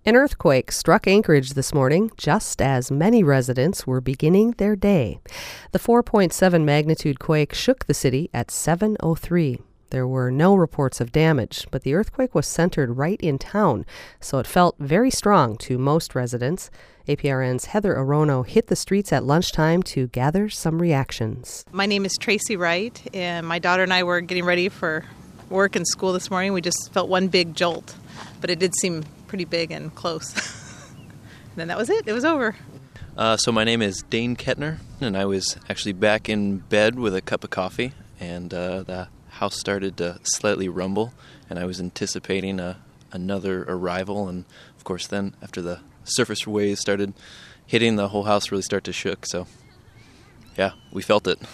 An earthquake struck Anchorage this morning, just as many residents were beginning their day. The 4.7 magnitude quake shook the city at 7:03. There were no reports of damage, but the earthquake was centered right in town, so it felt very strong to most residents. APRN's Heather Arono hit the streets at lunchtime to gather some reactions. My name is Tracy Wright, and my daughter and I were getting ready for work and school this morning. We just felt one big jolt, but it did seem pretty big and close. And then that was it. It was over. So my name is Dane Kettner, and I was actually back in bed with a cup of coffee, and the house started to slightly rumble, and I was anticipating another arrival. And, of course, then after the surface waves started hitting, the whole house really started to shook. So, yeah, we felt it.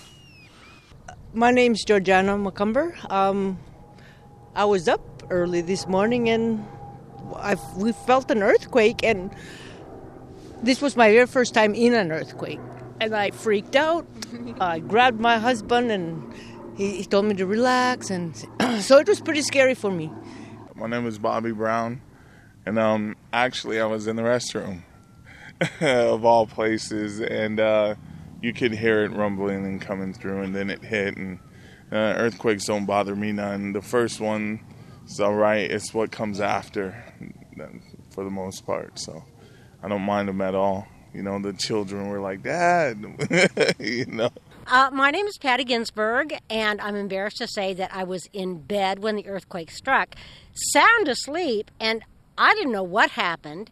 My name's Georgiana McCumber. I was up early this morning, and we felt an earthquake, and this was my very first time in an earthquake, and I freaked out. I grabbed my husband, and he told me to relax, and so it was pretty scary for me. My name is Bobby Brown, and actually I was in the restroom of all places, and you could hear it rumbling and coming through, and then it hit, and earthquakes don't bother me none. The first one is all right. It's what comes after, for the most part, so I don't mind them at all. You know, the children were like, Dad, you know. My name is Patty Ginsburg, and I'm embarrassed to say that I was in bed when the earthquake struck, sound asleep, and I didn't know what happened.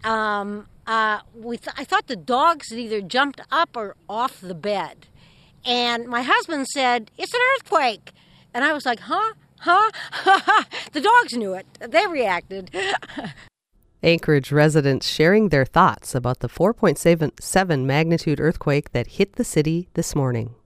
I thought the dogs had either jumped up or off the bed. And my husband said, "It's an earthquake." And I was like, huh? The dogs knew it. They reacted. Anchorage residents sharing their thoughts about the 4.7 magnitude earthquake that hit the city this morning.